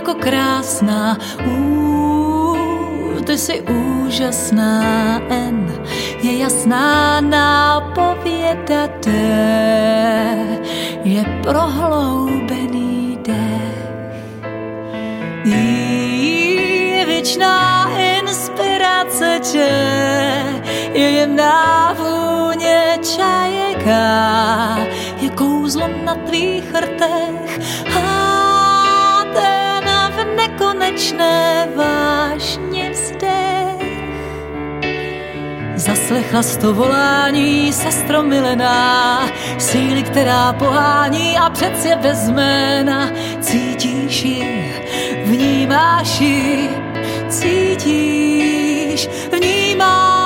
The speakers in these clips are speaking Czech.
jako krásná, ty jsi úžasná, N je jasná nápověda, D je prohloubený dech, je věčná inspirace, Č je jemná vůně čajeka, je kouzlo na tvých rtech a ten v nekonečné vášni vzdech. Zaslechla jsi to volání, sestro milená, síly, která pohání a přece bez jména. Cítíš ji, vnímáš ji, cítíš, vnímáš.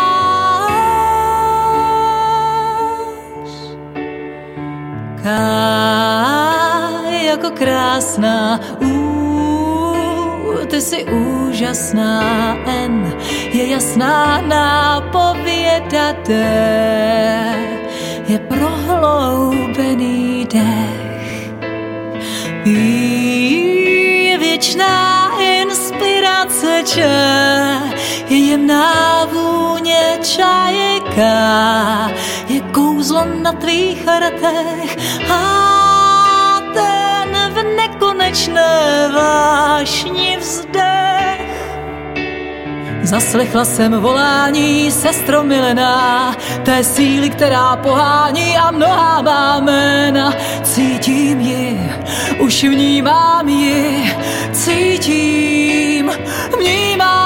Jako krásná, ty jsi úžasná, N je jasná nápověda, D je prohloubený dech, je věčná inspirace, Č je jemná vůně čajeka, je kouzlo na tvých rtech a ten v nekonečné vášni vzdech. Zaslechla jsem volání, sestro milená, té síly, která pohání a mnohá má jména. Cítím ji, už vnímám ji, cítím, vnímám.